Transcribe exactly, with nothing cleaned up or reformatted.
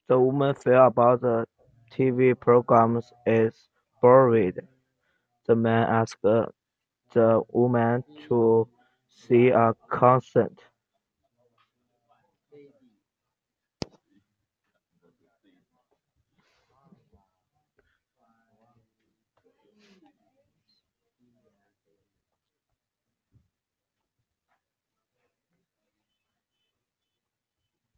The woman felt about the T V programs is boring. The man asked the woman to see a concert.